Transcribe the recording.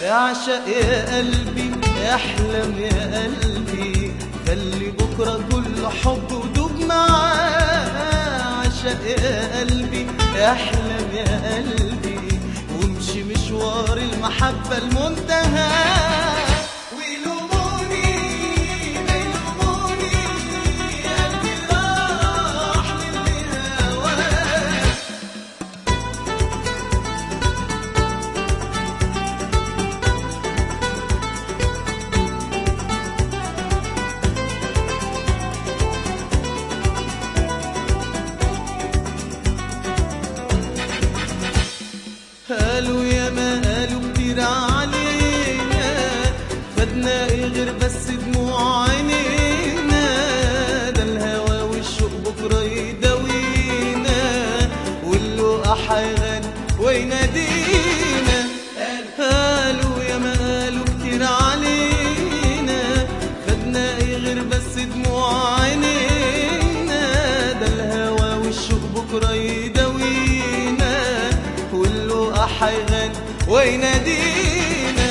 اعشق يا قلبي، احلم يا قلبي، خلي بكرة كل حب ودوب معاه. اعشق يا قلبي، احلم يا قلبي، وامشي مشوار المحبة المنتهى. قالوا يا ما قالوا كتير علينا، خدنا ايه غير بس دموع عينينا. ده الهوى والشوق بكره يداوينا، واللقا حيغني وينادينا. قالوا يا ما قالوا كتير علينا، خدنا ايه غير بس دموع عينينا. ده الهوى والشوق بكره يداوينا، حيغني وينادينا.